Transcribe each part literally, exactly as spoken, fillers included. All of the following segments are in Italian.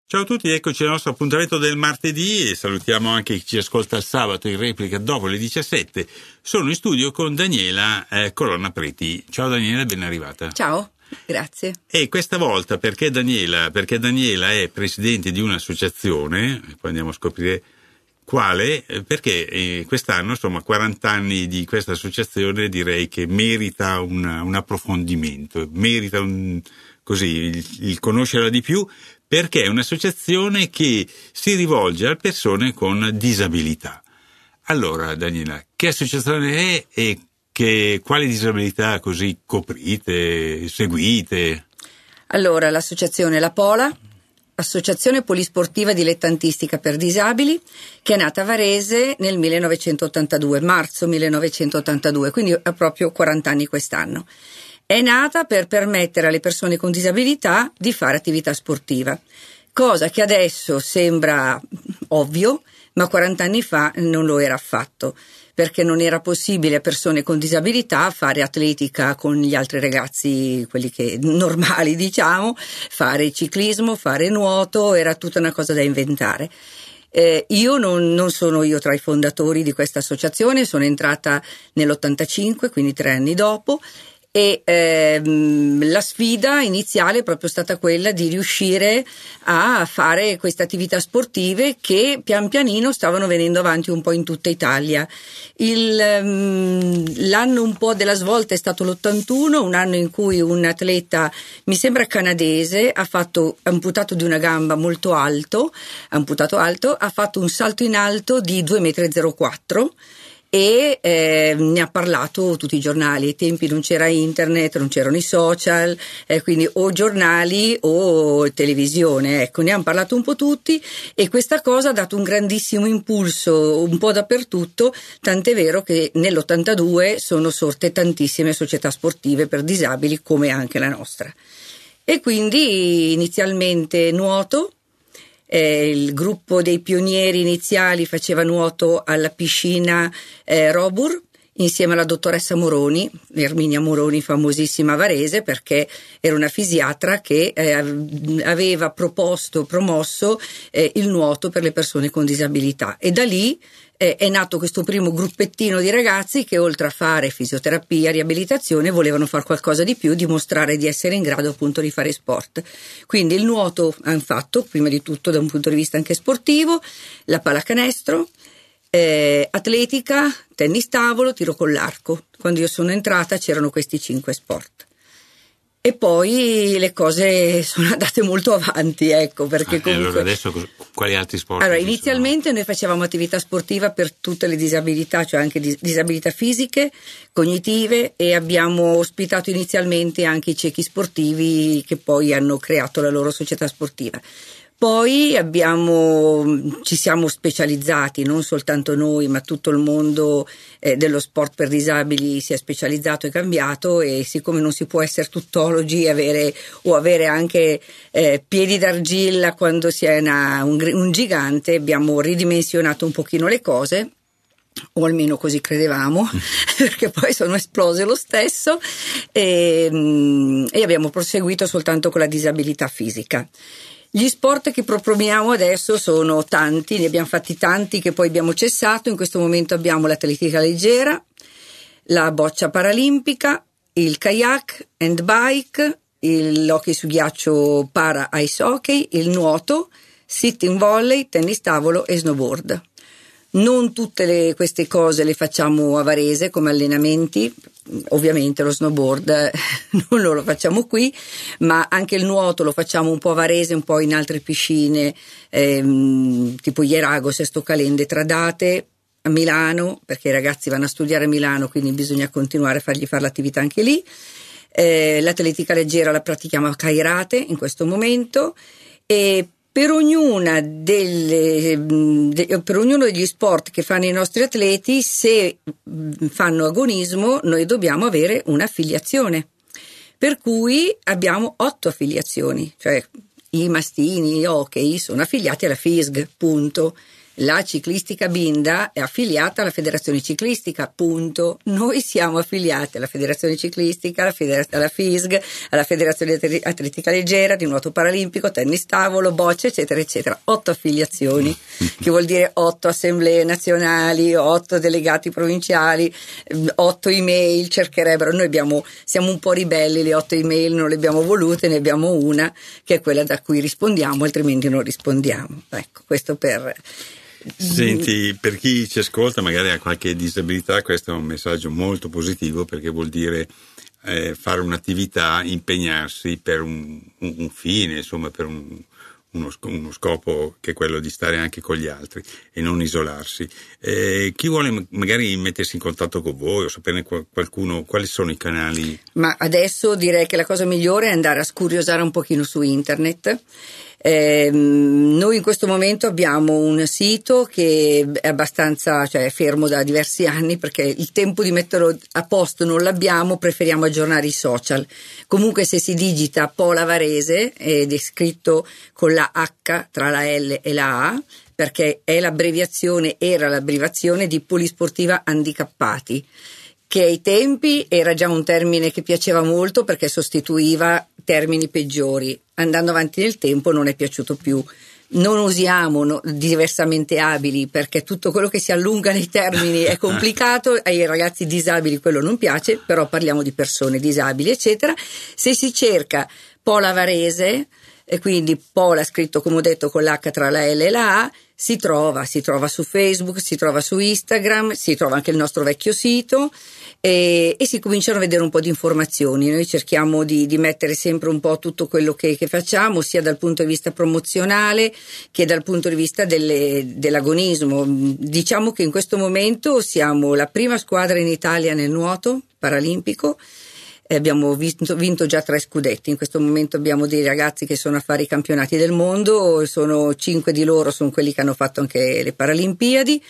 Ciao a tutti, eccoci al nostro appuntamento del martedì e salutiamo anche chi ci ascolta il sabato in replica dopo le diciassette. Sono in studio con Daniela eh, Colonna Preti. Ciao Daniela, ben arrivata. Ciao, grazie. E questa volta perché Daniela? Perché Daniela è presidente di un'associazione, poi andiamo a scoprire quale, perché eh, quest'anno, insomma, quaranta anni di questa associazione direi che merita un, un approfondimento, merita un, così il, il conoscerla di più, perché è un'associazione che si rivolge a persone con disabilità. Allora, Daniela, che associazione è e che, quali disabilità così coprite, seguite? Allora, l'associazione La Pola, Associazione Polisportiva Dilettantistica per Disabili, che è nata a Varese nel millenovecentottantadue, marzo millenovecentottantadue, quindi ha proprio quaranta anni quest'anno. È nata per permettere alle persone con disabilità di fare attività sportiva, cosa che adesso sembra ovvio, ma quaranta anni fa non lo era affatto, perché non era possibile a persone con disabilità fare atletica con gli altri ragazzi, quelli che normali diciamo, fare ciclismo, fare nuoto, era tutta una cosa da inventare. Eh, io non, non sono io tra i fondatori di questa associazione, sono entrata nell'ottantacinque, quindi tre anni dopo, e ehm, la sfida iniziale è proprio stata quella di riuscire a fare queste attività sportive che pian pianino stavano venendo avanti un po' in tutta Italia. Il, um, l'anno un po' della svolta è stato l'ottantuno, un anno in cui un atleta, mi sembra canadese, ha fatto amputato di una gamba molto alto, amputato alto, ha fatto un salto in alto di due virgola zero quattro metri e eh, ne ha parlato tutti i giornali. Ai tempi non c'era internet, non c'erano i social, eh, quindi o giornali o televisione, ecco, ne hanno parlato un po' tutti e questa cosa ha dato un grandissimo impulso un po' dappertutto, tant'è vero che nell'ottantadue sono sorte tantissime società sportive per disabili come anche la nostra. E quindi inizialmente nuoto. Eh, il gruppo dei pionieri iniziali faceva nuoto alla piscina eh, Robur insieme alla dottoressa Moroni, Erminia Moroni, famosissima a Varese, perché era una fisiatra che eh, aveva proposto, promosso eh, il nuoto per le persone con disabilità, e da lì eh, è nato questo primo gruppettino di ragazzi che oltre a fare fisioterapia, riabilitazione, volevano fare qualcosa di più, dimostrare di essere in grado appunto di fare sport. Quindi il nuoto hanno fatto, prima di tutto da un punto di vista anche sportivo, la pallacanestro, Eh, atletica, tennis tavolo, tiro con l'arco. Quando io sono entrata c'erano questi cinque sport e poi le cose sono andate molto avanti, ecco, perché ah, comunque allora adesso quali altri sport? Allora, inizialmente noi facevamo attività sportiva per tutte le disabilità, cioè anche dis- disabilità fisiche, cognitive, e abbiamo ospitato inizialmente anche i ciechi sportivi che poi hanno creato la loro società sportiva. Poi abbiamo, ci siamo specializzati, non soltanto noi, ma tutto il mondo eh, dello sport per disabili si è specializzato e cambiato, e siccome non si può essere tuttologi avere, o avere anche eh, piedi d'argilla quando si è una, un, un gigante, abbiamo ridimensionato un pochino le cose, o almeno così credevamo, perché poi sono esplose lo stesso, e, e abbiamo proseguito soltanto con la disabilità fisica. Gli sport che proponiamo adesso sono tanti, ne abbiamo fatti tanti che poi abbiamo cessato. In questo momento abbiamo l'atletica leggera, la boccia paralimpica, il kayak, handbike, l'hockey su ghiaccio para ice hockey, il nuoto, sitting volley, tennis tavolo e snowboard. Non tutte le, queste cose le facciamo a Varese come allenamenti, ovviamente lo snowboard non lo facciamo qui, ma anche il nuoto lo facciamo un po' a Varese, un po' in altre piscine, ehm, tipo Ierago, Sesto Calende, Tradate, a Milano, perché i ragazzi vanno a studiare a Milano, quindi bisogna continuare a fargli fare l'attività anche lì. Eh, l'atletica leggera la pratichiamo a Cairate in questo momento, e Per ognuna delle, de, per ognuno degli sport che fanno i nostri atleti, se fanno agonismo, noi dobbiamo avere un'affiliazione. Per cui abbiamo otto affiliazioni, cioè i mastini, gli hockey sono affiliati alla F I S G, punto. La ciclistica Binda è affiliata alla Federazione Ciclistica, punto. Noi siamo affiliati alla Federazione Ciclistica, alla, Federa- alla F I S G, alla Federazione Atletica Leggera, di nuoto paralimpico, tennis tavolo, bocce, eccetera, eccetera. Otto affiliazioni, che vuol dire otto assemblee nazionali, otto delegati provinciali, otto email cercherebbero. Noi abbiamo, siamo un po' ribelli, le otto email non le abbiamo volute, ne abbiamo una che è quella da cui rispondiamo, altrimenti non rispondiamo. Ecco, questo per... Senti, per chi ci ascolta magari ha qualche disabilità, questo è un messaggio molto positivo, perché vuol dire eh, fare un'attività, impegnarsi per un, un, un fine, insomma, per un, uno, uno scopo che è quello di stare anche con gli altri e non isolarsi. Eh, chi vuole magari mettersi in contatto con voi o saperne qualcuno, quali sono i canali? Ma adesso direi che la cosa migliore è andare a scuriosare un pochino su internet. Eh, noi in questo momento abbiamo un sito che è abbastanza, cioè è fermo da diversi anni, perché il tempo di metterlo a posto non l'abbiamo, preferiamo aggiornare i social. Comunque se si digita Pola Varese ed è scritto con la H tra la L e la A, perché è l'abbreviazione, era l'abbreviazione di Polisportiva Handicappati, che ai tempi era già un termine che piaceva molto perché sostituiva termini peggiori. Andando avanti nel tempo non è piaciuto più. Non usiamo no, diversamente abili, perché tutto quello che si allunga nei termini è complicato, ai ragazzi disabili quello non piace, però parliamo di persone disabili, eccetera. Se si cerca Pola Varese, e quindi Pola scritto, come ho detto, con l'H tra la L e la A, si trova, si trova su Facebook, si trova su Instagram, si trova anche il nostro vecchio sito, e, e si cominciano a vedere un po' di informazioni. Noi cerchiamo di, di mettere sempre un po' tutto quello che, che facciamo, sia dal punto di vista promozionale che dal punto di vista delle, dell'agonismo. Diciamo che in questo momento siamo la prima squadra in Italia nel nuoto paralimpico. Abbiamo vinto, vinto già tre scudetti. In questo momento abbiamo dei ragazzi che sono a fare i campionati del mondo, sono cinque di loro sono quelli che hanno fatto anche le Paralimpiadi.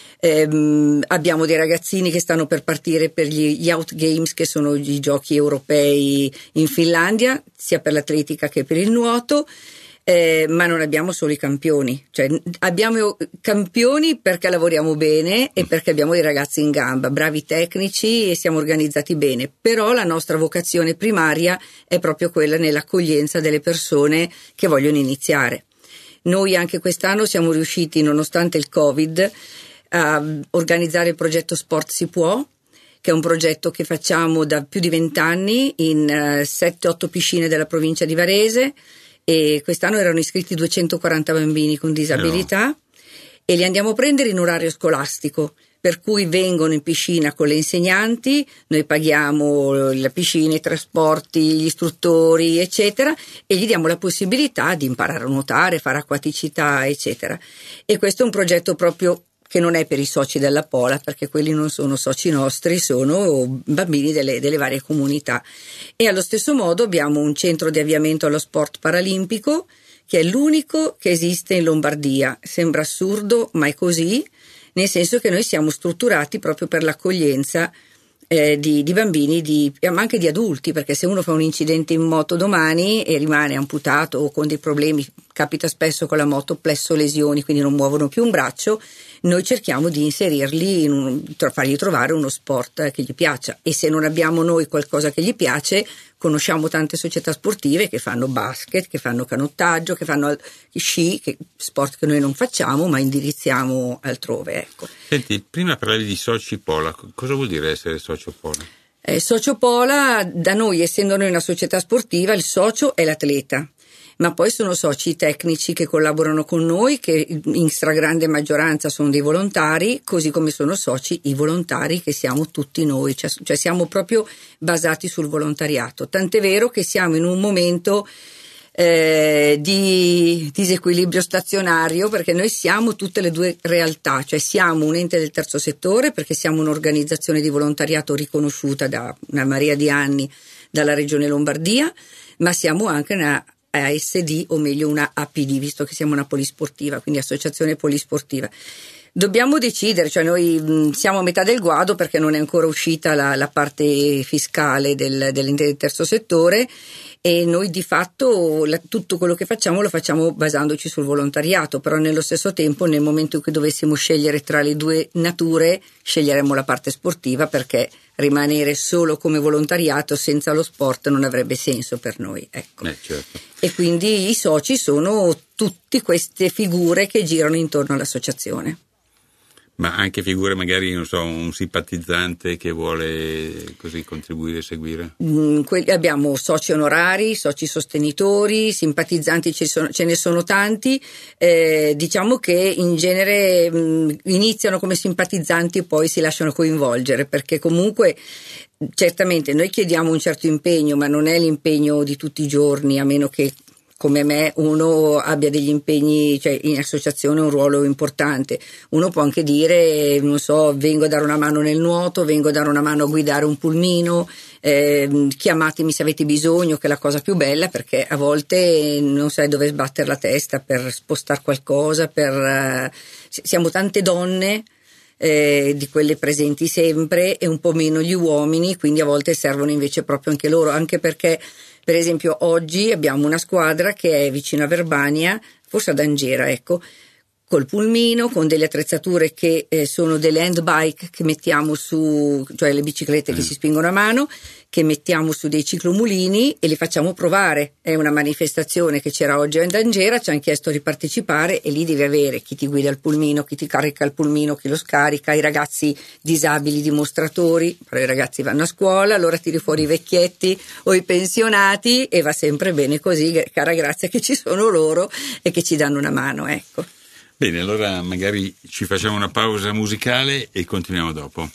Ehm, abbiamo dei ragazzini che stanno per partire per gli, gli Out Games, che sono i giochi europei in Finlandia, sia per l'atletica che per il nuoto. Eh, ma non abbiamo solo i campioni, cioè abbiamo campioni perché lavoriamo bene e perché abbiamo dei ragazzi in gamba, bravi tecnici, e siamo organizzati bene, però la nostra vocazione primaria è proprio quella nell'accoglienza delle persone che vogliono iniziare. Noi anche quest'anno siamo riusciti, nonostante il Covid, a organizzare il progetto Sport si può, che è un progetto che facciamo da più di vent'anni in sette otto piscine della provincia di Varese. E quest'anno erano iscritti duecentoquaranta bambini con disabilità, no. E li andiamo a prendere in orario scolastico, per cui vengono in piscina con le insegnanti, noi paghiamo la piscina, i trasporti, gli istruttori, eccetera, e gli diamo la possibilità di imparare a nuotare, fare acquaticità, eccetera. E questo è un progetto proprio che non è per i soci della Pola, perché quelli non sono soci nostri, sono bambini delle, delle varie comunità. E allo stesso modo abbiamo un centro di avviamento allo sport paralimpico, che è l'unico che esiste in Lombardia. Sembra assurdo, ma è così, nel senso che noi siamo strutturati proprio per l'accoglienza eh, di, di bambini, di, ma anche di adulti, perché se uno fa un incidente in moto domani e rimane amputato o con dei problemi, capita spesso con la moto, plesso lesioni, quindi non muovono più un braccio, noi cerchiamo di inserirli, in un, fargli trovare uno sport che gli piaccia, e se non abbiamo noi qualcosa che gli piace, conosciamo tante società sportive che fanno basket, che fanno canottaggio, che fanno sci, che, sport che noi non facciamo ma indirizziamo altrove. Ecco. Senti, prima parlavi di soci Pola, cosa vuol dire essere socio Pola? Eh, socio Pola, da noi, essendo noi una società sportiva, il socio è l'atleta. Ma poi sono soci tecnici che collaborano con noi, che in stragrande maggioranza sono dei volontari, così come sono soci i volontari che siamo tutti noi, cioè, cioè siamo proprio basati sul volontariato. Tant'è vero che siamo in un momento eh, di disequilibrio stazionario, perché noi siamo tutte le due realtà, cioè siamo un ente del terzo settore perché siamo un'organizzazione di volontariato riconosciuta da una marea di anni dalla Regione Lombardia, ma siamo anche una A S D, o meglio una A P D, visto che siamo una polisportiva, quindi associazione polisportiva. Dobbiamo decidere, cioè noi mh, siamo a metà del guado perché non è ancora uscita la, la parte fiscale del, dell'ente del terzo settore, e noi di fatto la, tutto quello che facciamo lo facciamo basandoci sul volontariato, però nello stesso tempo nel momento in cui dovessimo scegliere tra le due nature sceglieremmo la parte sportiva, perché rimanere solo come volontariato senza lo sport non avrebbe senso per noi, ecco. Eh, certo. E quindi i soci sono tutte queste figure che girano intorno all'associazione. Ma anche figure magari, non so, un simpatizzante che vuole così contribuire e seguire? Mm, que- abbiamo soci onorari, soci sostenitori, simpatizzanti ce, sono, ce ne sono tanti, eh, diciamo che in genere mh, iniziano come simpatizzanti e poi si lasciano coinvolgere, perché comunque certamente noi chiediamo un certo impegno, ma non è l'impegno di tutti i giorni, a meno che come me uno abbia degli impegni, cioè in associazione un ruolo importante. Uno può anche dire, non so, vengo a dare una mano nel nuoto, vengo a dare una mano a guidare un pulmino, eh, chiamatemi se avete bisogno, che è la cosa più bella, perché a volte non sai dove sbattere la testa per spostare qualcosa, per eh, siamo tante donne, eh, di quelle presenti sempre, e un po' meno gli uomini, quindi a volte servono invece proprio anche loro, anche perché per esempio oggi abbiamo una squadra che è vicino a Verbania, forse ad Angera, ecco, col pulmino, con delle attrezzature che eh, sono delle handbike che mettiamo su, cioè le biciclette mm. che si spingono a mano, che mettiamo su dei ciclomulini e li facciamo provare. È una manifestazione che c'era oggi ad Angera, ci hanno chiesto di partecipare e lì devi avere chi ti guida il pulmino, chi ti carica il pulmino, chi lo scarica, i ragazzi disabili dimostratori, però i ragazzi vanno a scuola, allora tiri fuori i vecchietti o i pensionati e va sempre bene così, cara grazia che ci sono loro e che ci danno una mano, ecco. Bene, allora magari ci facciamo una pausa musicale e continuiamo dopo.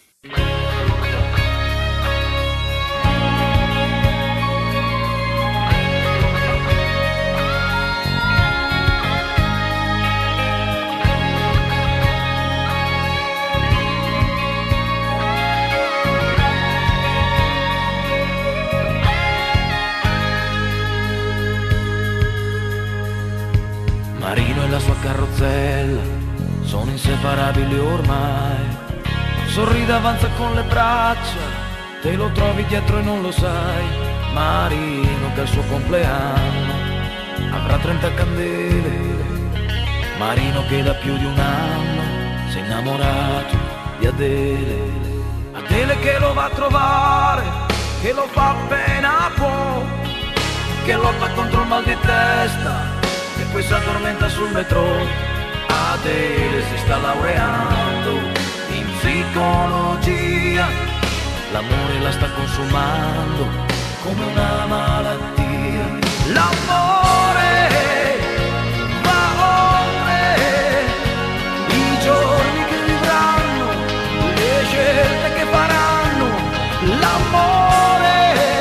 Marino e la sua carrozzella sono inseparabili ormai. Sorride, avanza con le braccia, te lo trovi dietro e non lo sai. Marino che al suo compleanno avrà trenta candele. Marino che da più di un anno si è innamorato di Adele. Adele che lo va a trovare, che lo fa appena può, che lotta contro il mal di testa e poi si addormenta sul metro. Adele si sta laureando in psicologia, l'amore la sta consumando come una malattia. L'amore va oltre i giorni che vivranno, le scelte che faranno. L'amore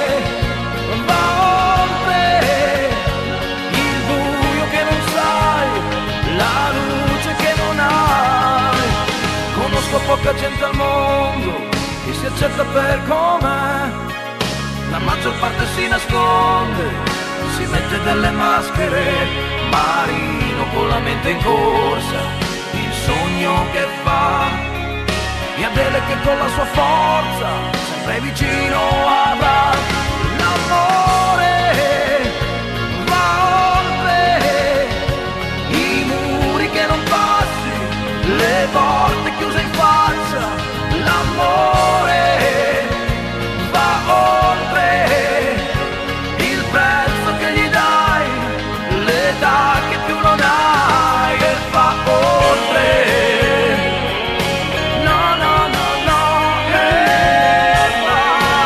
va oltre il buio che non sai, la luce che non hai. Conosco poca gente al mondo che si accetta per com'è, la maggior parte si nasconde, si mette delle maschere. Marino con la mente in corsa, il sogno che fa, e Adele che con la sua forza sempre vicino avrà. L'amore va oltre i muri che non passi, le porte chiuse in faccia. L'amore va oltre il prezzo che gli dai, l'età che più non hai, e va oltre. No, no, no, no, e va,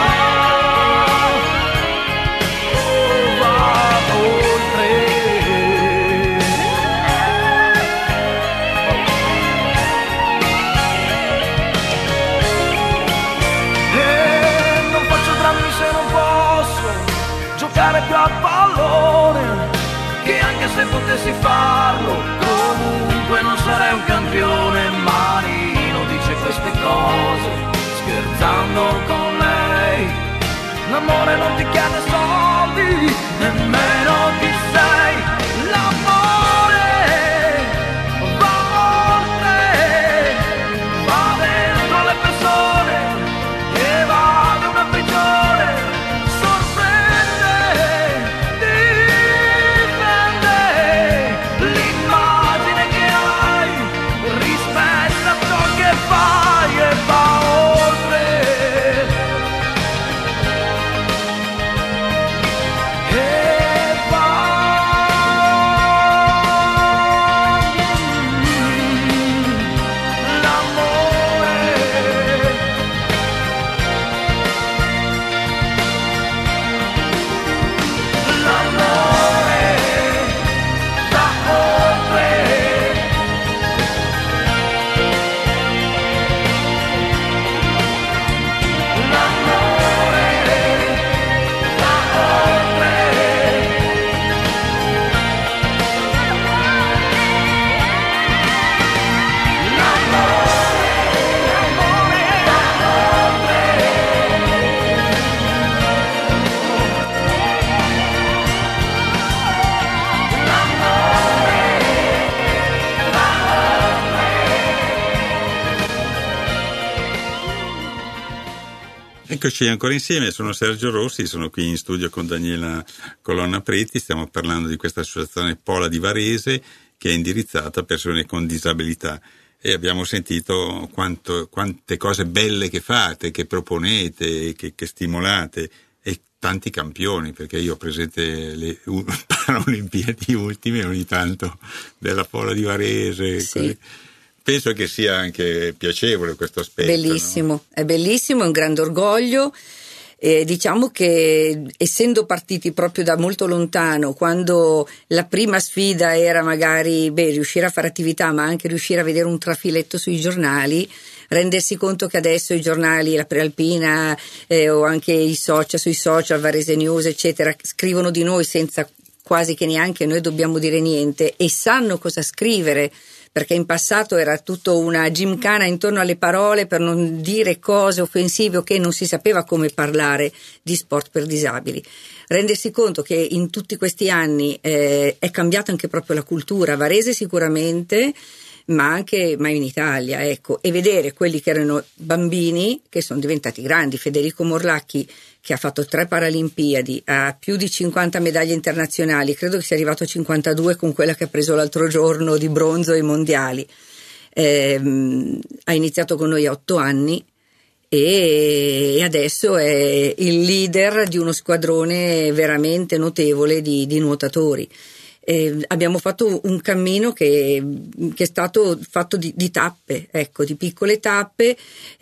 oh, va oltre. E non faccio drammi se non posso giocare più a pallone, che anche se potessi farlo comunque non sarei un campione. Marino dice queste cose scherzando con lei, l'amore non ti chiede soldi, nemmeno chi sei. L'amore va oltre, va dentro le persone e va da una prigione, sorprende Eccoci ancora insieme, sono Sergio Rossi, sono qui in studio con Daniela Colonna Preti, stiamo parlando di questa associazione Pola di Varese che è indirizzata a persone con disabilità e abbiamo sentito quanto, quante cose belle che fate, che proponete, che, che stimolate e tanti campioni, perché io ho presente le uh, Paralimpiadi ultime ogni tanto della Pola di Varese. Sì. Così. Penso che sia anche piacevole questo aspetto. Bellissimo, no? È bellissimo, è un grande orgoglio. Eh, diciamo che essendo partiti proprio da molto lontano, quando la prima sfida era magari beh, riuscire a fare attività, ma anche riuscire a vedere un trafiletto sui giornali, rendersi conto che adesso i giornali, la Prealpina eh, o anche i social, sui social, Varese News eccetera, scrivono di noi senza quasi che neanche noi dobbiamo dire niente e sanno cosa scrivere, perché in passato era tutto una gimkana intorno alle parole per non dire cose offensive o che non si sapeva come parlare di sport per disabili. Rendersi conto che in tutti questi anni eh, è cambiata anche proprio la cultura, Varese sicuramente, ma anche ma in Italia, ecco, e vedere quelli che erano bambini che sono diventati grandi. Federico Morlacchi, che ha fatto tre Paralimpiadi, ha più di cinquanta medaglie internazionali, credo che sia arrivato a cinquantadue con quella che ha preso l'altro giorno di bronzo ai mondiali. Eh, ha iniziato con noi a otto anni e adesso è il leader di uno squadrone veramente notevole di, di nuotatori. Eh, abbiamo fatto un cammino che, che è stato fatto di, di tappe, ecco, di piccole tappe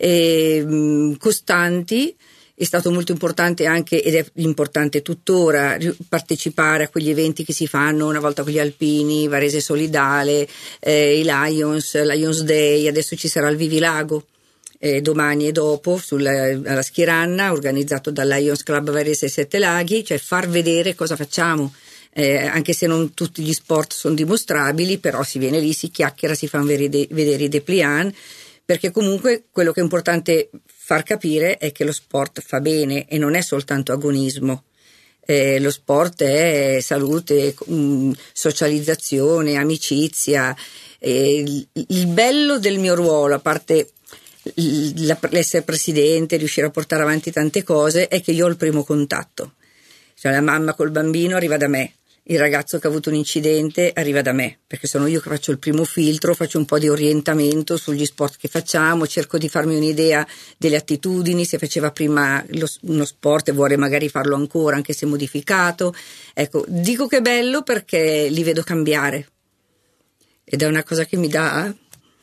eh, costanti. È stato molto importante anche, ed è importante tuttora, partecipare a quegli eventi che si fanno una volta con gli alpini, Varese Solidale, eh, i Lions, Lions Day, adesso ci sarà il Vivilago eh, domani e dopo sulla, alla Schiranna, organizzato dal Lions Club Varese Sette Laghi, cioè far vedere cosa facciamo. Eh, anche se non tutti gli sport sono dimostrabili, però si viene lì, si chiacchiera, si fanno vedere, vedere i dépliant, perché comunque quello che è importante far capire è che lo sport fa bene e non è soltanto agonismo. Eh, lo sport è salute, mh, socializzazione, amicizia. Eh, il, il bello del mio ruolo, a parte l- l'essere presidente, riuscire a portare avanti tante cose, è che io ho il primo contatto. Cioè la mamma col bambino arriva da me, il ragazzo che ha avuto un incidente arriva da me, perché sono io che faccio il primo filtro, faccio un po' di orientamento sugli sport che facciamo, cerco di farmi un'idea delle attitudini, se faceva prima lo, uno sport e vuole magari farlo ancora, anche se modificato. Ecco, dico che è bello perché li vedo cambiare ed è una cosa che mi dà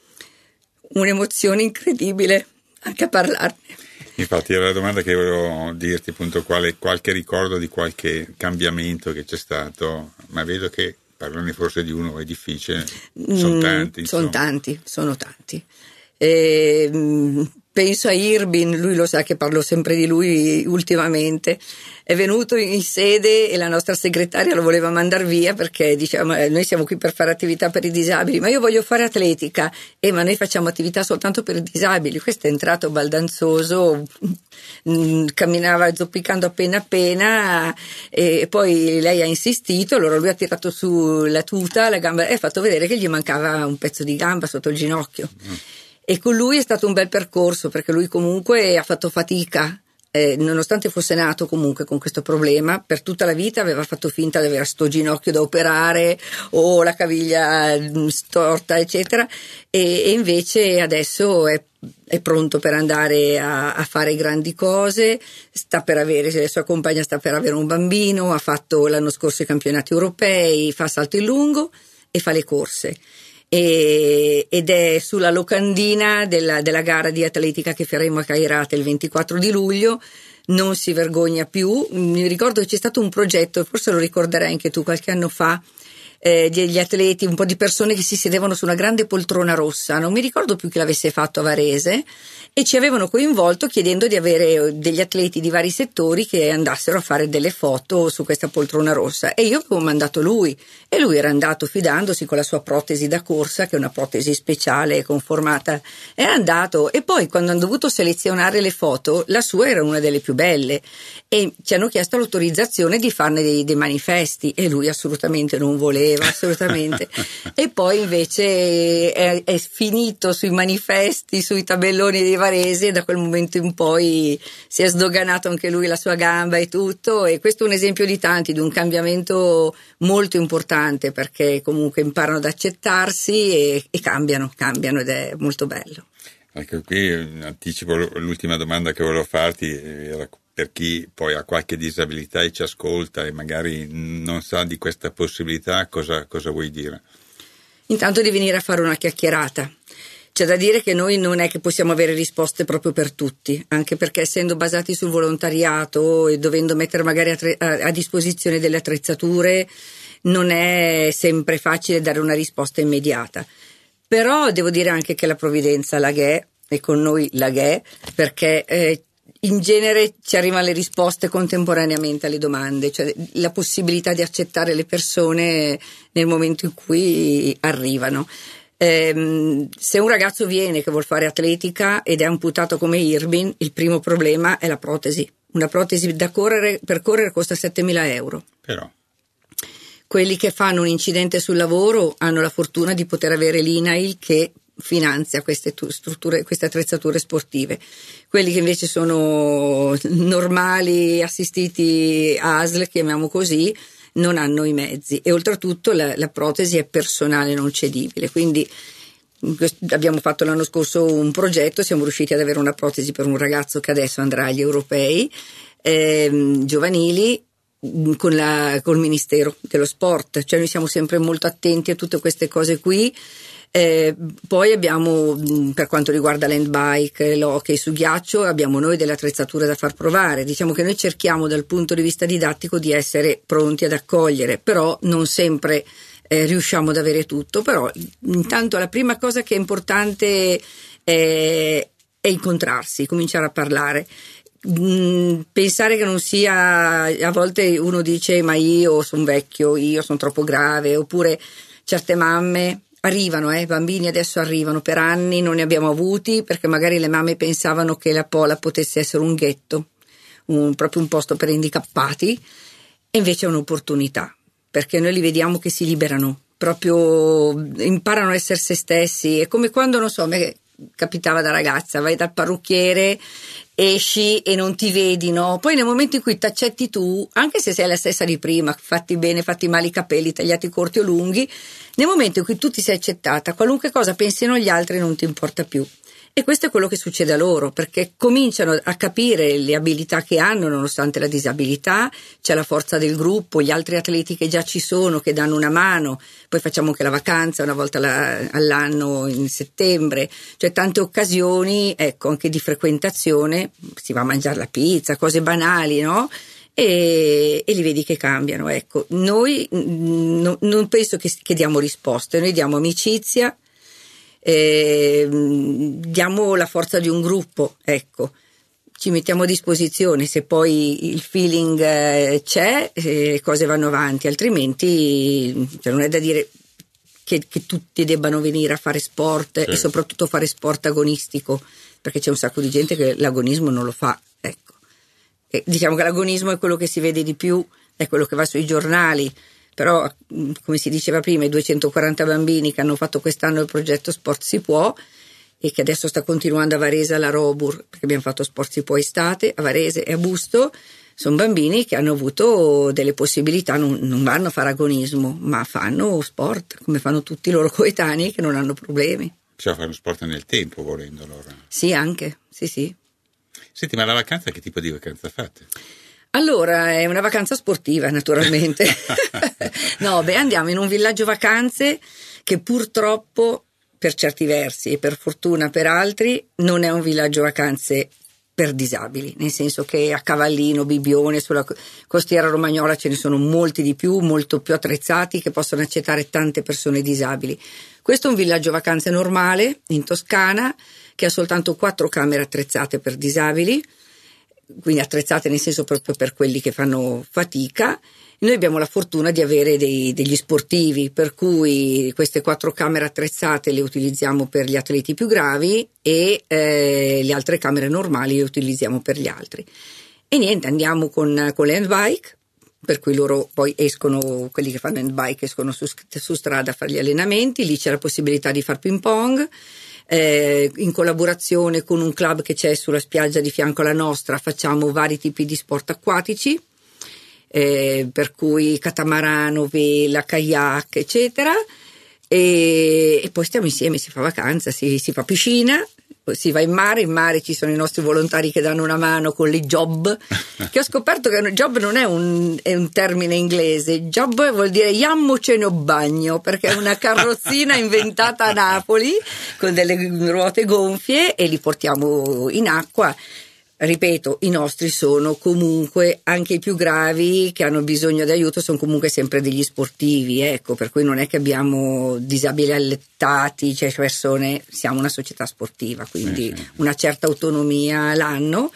un'emozione incredibile anche a parlarne. Infatti era la domanda che volevo dirti, appunto, quale, qualche ricordo di qualche cambiamento che c'è stato, ma vedo che parlarne forse di uno è difficile, sono tanti. Mm, sono tanti, sono tanti. E, penso a Irbin, lui lo sa che parlo sempre di lui ultimamente, è venuto in sede e la nostra segretaria lo voleva mandare via perché diciamo noi siamo qui per fare attività per i disabili, ma io voglio fare atletica, e eh, ma noi facciamo attività soltanto per i disabili. Questo è entrato baldanzoso, mh, camminava zoppicando appena appena, e poi lei ha insistito, allora lui ha tirato su la tuta, la gamba, e ha fatto vedere che gli mancava un pezzo di gamba sotto il ginocchio. Mm. E con lui è stato un bel percorso, perché lui comunque ha fatto fatica, eh, nonostante fosse nato comunque con questo problema, per tutta la vita aveva fatto finta di avere sto ginocchio da operare o la caviglia storta eccetera, e, e invece adesso è, è pronto per andare a, a fare grandi cose, sta per avere, la sua compagna sta per avere un bambino, ha fatto l'anno scorso i campionati europei, fa salto in lungo e fa le corse. E, ed è sulla locandina della, della gara di atletica che faremo a Cairate il ventiquattro di luglio. Non si vergogna più. Mi ricordo che c'è stato un progetto, forse lo ricorderai anche tu, qualche anno fa, eh, degli atleti, un po' di persone che si sedevano su una grande poltrona rossa, non mi ricordo più chi l'avesse fatto a Varese, e ci avevano coinvolto chiedendo di avere degli atleti di vari settori che andassero a fare delle foto su questa poltrona rossa, e io avevo mandato lui, e lui era andato fidandosi con la sua protesi da corsa, che è una protesi speciale conformata, è andato, e poi quando hanno dovuto selezionare le foto la sua era una delle più belle e ci hanno chiesto l'autorizzazione di farne dei, dei manifesti, e lui assolutamente non voleva, voleva assolutamente. E poi invece è, è finito sui manifesti, sui tabelloni di Varese, e da quel momento in poi si è sdoganato anche lui la sua gamba e tutto, e questo è un esempio di tanti, di un cambiamento molto importante, perché comunque imparano ad accettarsi e, e cambiano, cambiano ed è molto bello. Ecco, qui anticipo l'ultima domanda che volevo farti, era per chi poi ha qualche disabilità e ci ascolta e magari non sa di questa possibilità, cosa, cosa vuoi dire? Intanto di venire a fare una chiacchierata. C'è da dire che noi non è che possiamo avere risposte proprio per tutti, anche perché essendo basati sul volontariato e dovendo mettere magari a, tre, a, a disposizione delle attrezzature, non è sempre facile dare una risposta immediata. Però devo dire anche che la provvidenza la G E e con noi la G E, perché eh, in genere ci arrivano le risposte contemporaneamente alle domande, cioè la possibilità di accettare le persone nel momento in cui arrivano. Eh, se un ragazzo viene che vuol fare atletica ed è amputato come Irbin, il primo problema è la protesi. Una protesi da correre, per correre costa settemila euro. Però quelli che fanno un incidente sul lavoro hanno la fortuna di poter avere l'I N A I L che finanzia queste strutture, queste attrezzature sportive. Quelli che invece sono normali, assistiti A S L, chiamiamo così, non hanno i mezzi, e oltretutto la, la protesi è personale, non cedibile. Quindi abbiamo fatto l'anno scorso un progetto, siamo riusciti ad avere una protesi per un ragazzo che adesso andrà agli europei eh, giovanili, con la col Ministero dello Sport, cioè noi siamo sempre molto attenti a tutte queste cose qui. Eh, poi abbiamo, per quanto riguarda l'handbike, l'hockey su ghiaccio, abbiamo noi delle attrezzature da far provare. Diciamo che noi cerchiamo dal punto di vista didattico di essere pronti ad accogliere, però non sempre eh, riusciamo ad avere tutto. Però intanto la prima cosa che è importante è, è incontrarsi, cominciare a parlare. Pensare che non sia, a volte uno dice ma io sono vecchio, io sono troppo grave, oppure certe mamme arrivano, eh, bambini adesso arrivano, per anni non ne abbiamo avuti perché magari le mamme pensavano che la Pola potesse essere un ghetto, un, proprio un posto per handicappati, e invece è un'opportunità, perché noi li vediamo che si liberano, proprio imparano a essere se stessi. È come quando, non so, a me capitava da ragazza, vai dal parrucchiere, esci e non ti vedi, no? Poi nel momento in cui t'accetti tu, anche se sei la stessa di prima, fatti bene, fatti male i capelli, tagliati corti o lunghi, nel momento in cui tu ti sei accettata, qualunque cosa pensino gli altri non ti importa più. E questo è quello che succede a loro, perché cominciano a capire le abilità che hanno nonostante la disabilità, c'è la forza del gruppo, gli altri atleti che già ci sono, che danno una mano, poi facciamo anche la vacanza una volta la, all'anno in settembre, cioè tante occasioni, ecco, anche di frequentazione, si va a mangiare la pizza, cose banali, no? E, e li vedi che cambiano, ecco. Noi n- non penso che, che diamo risposte, noi diamo amicizia, Eh, diamo la forza di un gruppo, ecco, ci mettiamo a disposizione, se poi il feeling eh, c'è, le eh, cose vanno avanti, altrimenti cioè, non è da dire che, che tutti debbano venire a fare sport, sì, e soprattutto fare sport agonistico, perché c'è un sacco di gente che l'agonismo non lo fa, ecco. E diciamo che l'agonismo è quello che si vede di più, è quello che va sui giornali. Però, come si diceva prima, i duecentoquaranta bambini che hanno fatto quest'anno il progetto Sport si può e che adesso sta continuando a Varese alla Robur, perché abbiamo fatto Sport si può estate a Varese e a Busto, sono bambini che hanno avuto delle possibilità, non, non vanno a fare agonismo, ma fanno sport, come fanno tutti i loro coetanei che non hanno problemi. Bisogna fare lo sport nel tempo, volendo allora. Sì, anche, sì sì. Senti, ma la vacanza, che tipo di vacanza fate? Allora, è una vacanza sportiva, naturalmente. No, beh, andiamo in un villaggio vacanze che purtroppo, per certi versi e per fortuna per altri, non è un villaggio vacanze per disabili, nel senso che a Cavallino, Bibbione, sulla costiera romagnola ce ne sono molti di più, molto più attrezzati, che possono accettare tante persone disabili. Questo è un villaggio vacanze normale, in Toscana, che ha soltanto quattro camere attrezzate per disabili, quindi attrezzate nel senso proprio per quelli che fanno fatica. Noi abbiamo la fortuna di avere dei, degli sportivi, per cui queste quattro camere attrezzate le utilizziamo per gli atleti più gravi e eh, le altre camere normali le utilizziamo per gli altri. E niente, andiamo con, con le handbike, per cui loro poi escono, quelli che fanno handbike escono su, su strada a fare gli allenamenti. Lì c'è la possibilità di far ping pong, eh, in collaborazione con un club che c'è sulla spiaggia di fianco alla nostra facciamo vari tipi di sport acquatici, eh, per cui catamarano, vela, kayak eccetera, e, e poi stiamo insieme, si fa vacanza, si, si fa piscina, si va in mare, in mare ci sono i nostri volontari che danno una mano con le job, che ho scoperto che job non è un, è un termine inglese, job vuol dire jammocene o bagno, perché è una carrozzina inventata a Napoli con delle ruote gonfie e li portiamo in acqua. Ripeto, i nostri sono comunque, anche i più gravi che hanno bisogno di aiuto sono comunque sempre degli sportivi, ecco, per cui non è che abbiamo disabili allettati, cioè persone, siamo una società sportiva, quindi sì, sì. Una certa autonomia l'hanno,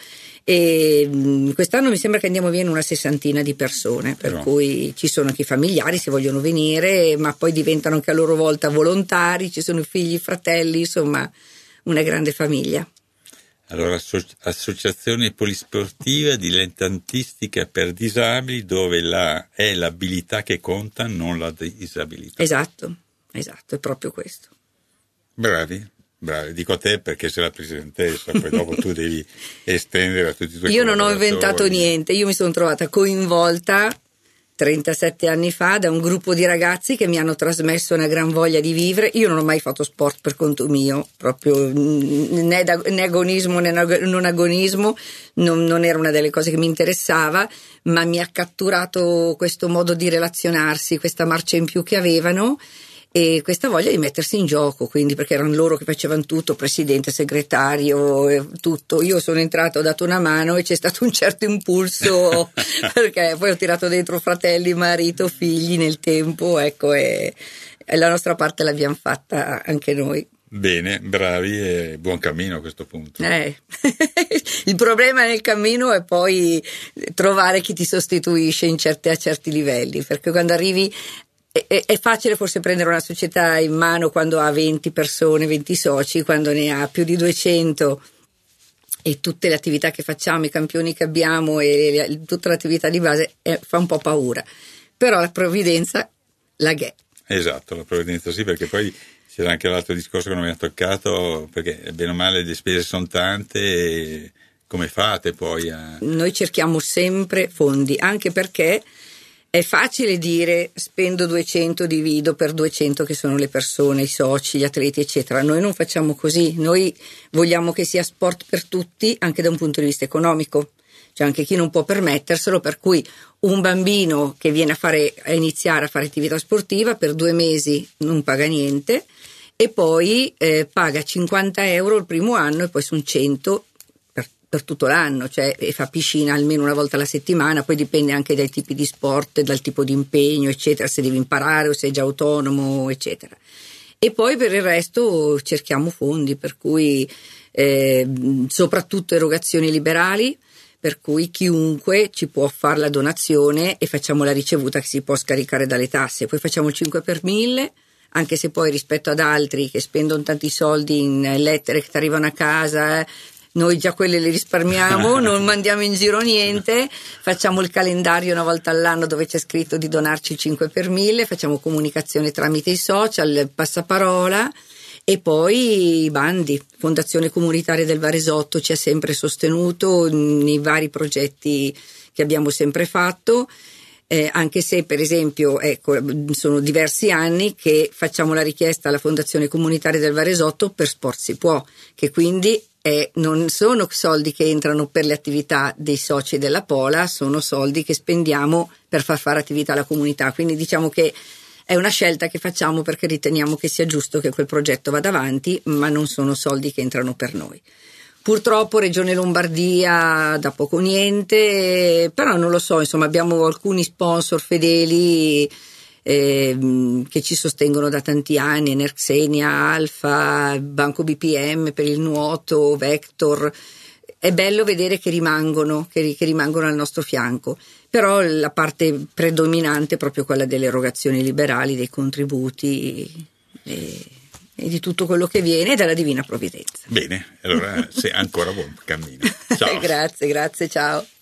e mh, quest'anno mi sembra che andiamo via in una sessantina di persone, per Però. cui ci sono anche i familiari se vogliono venire, ma poi diventano anche a loro volta volontari, ci sono figli, fratelli, insomma una grande famiglia. Allora, associazione polisportiva dilettantistica per disabili, dove la, è l'abilità che conta, non la disabilità. Esatto, esatto, è proprio questo. Bravi, bravi. Dico a te perché sei la presidentessa, poi dopo tu devi estendere a tutti i tuoi Io non ho inventato niente, io mi sono trovata coinvolta trentasette anni fa da un gruppo di ragazzi che mi hanno trasmesso una gran voglia di vivere. Io non ho mai fatto sport per conto mio, proprio né, da, né agonismo né non agonismo, non, non era una delle cose che mi interessava, ma mi ha catturato questo modo di relazionarsi, questa marcia in più che avevano e questa voglia di mettersi in gioco, quindi perché erano loro che facevano tutto, presidente, segretario, tutto. Io sono entrato, ho dato una mano e c'è stato un certo impulso perché poi ho tirato dentro fratelli, marito, figli nel tempo, ecco, e, e la nostra parte l'abbiamo fatta anche noi. Bene, bravi e buon cammino a questo punto. Eh. Il problema nel cammino è poi trovare chi ti sostituisce in certi, a certi livelli, perché quando arrivi È, è facile forse prendere una società in mano quando ha venti persone, venti soci, quando ne ha più di duecento e tutte le attività che facciamo, i campioni che abbiamo e le, tutta l'attività di base eh, fa un po' paura, però la provvidenza la ghè. Esatto, la provvidenza sì, perché poi c'era anche l'altro discorso che non abbiamo toccato, perché bene o male le spese sono tante e come fate poi a... Noi cerchiamo sempre fondi, anche perché è facile dire spendo duecento, divido per duecento che sono le persone, i soci, gli atleti eccetera. Noi non facciamo così, noi vogliamo che sia sport per tutti anche da un punto di vista economico, cioè anche chi non può permetterselo, per cui un bambino che viene a fare a iniziare a fare attività sportiva per due mesi non paga niente e poi eh, paga cinquanta euro il primo anno e poi sono cento per tutto l'anno, cioè e fa piscina almeno una volta alla settimana, poi dipende anche dai tipi di sport, dal tipo di impegno eccetera, se devi imparare o sei già autonomo eccetera. E poi per il resto cerchiamo fondi, per cui eh, soprattutto erogazioni liberali, per cui chiunque ci può fare la donazione e facciamo la ricevuta che si può scaricare dalle tasse, poi facciamo il cinque per mille, anche se poi rispetto ad altri che spendono tanti soldi in lettere che ti arrivano a casa, eh, noi già quelle le risparmiamo, non mandiamo in giro niente, facciamo il calendario una volta all'anno dove c'è scritto di donarci il cinque per mille, facciamo comunicazione tramite i social, passaparola e poi i bandi. Fondazione Comunitaria del Varesotto ci ha sempre sostenuto nei vari progetti che abbiamo sempre fatto. Eh, anche se per esempio ecco, sono diversi anni che facciamo la richiesta alla Fondazione Comunitaria del Varesotto per Sport si può, che quindi eh, non sono soldi che entrano per le attività dei soci della Pola, sono soldi che spendiamo per far fare attività alla comunità, quindi diciamo che è una scelta che facciamo perché riteniamo che sia giusto che quel progetto vada avanti, ma non sono soldi che entrano per noi. Purtroppo Regione Lombardia da poco niente, però non lo so, insomma abbiamo alcuni sponsor fedeli eh, che ci sostengono da tanti anni, Enerxenia, Alfa, Banco B P M per il nuoto, Vector. È bello vedere che rimangono, che, che rimangono al nostro fianco, però la parte predominante è proprio quella delle erogazioni liberali, dei contributi e, e di tutto quello che viene dalla Divina Provvidenza. Bene, allora sei ancora buon cammino. Ciao. Grazie, grazie, ciao.